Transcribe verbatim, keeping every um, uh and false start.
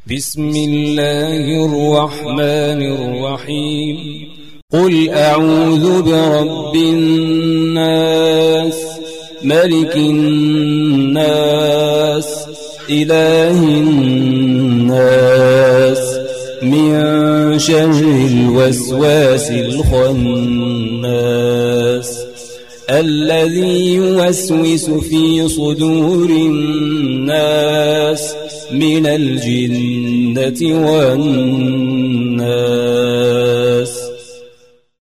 بسم الله الرحمن الرحيم قل أعوذ برب الناس ملك الناس إله الناس من شر الوسواس الخناس الذي يوسوس في صدور الناس من الجنة والناس.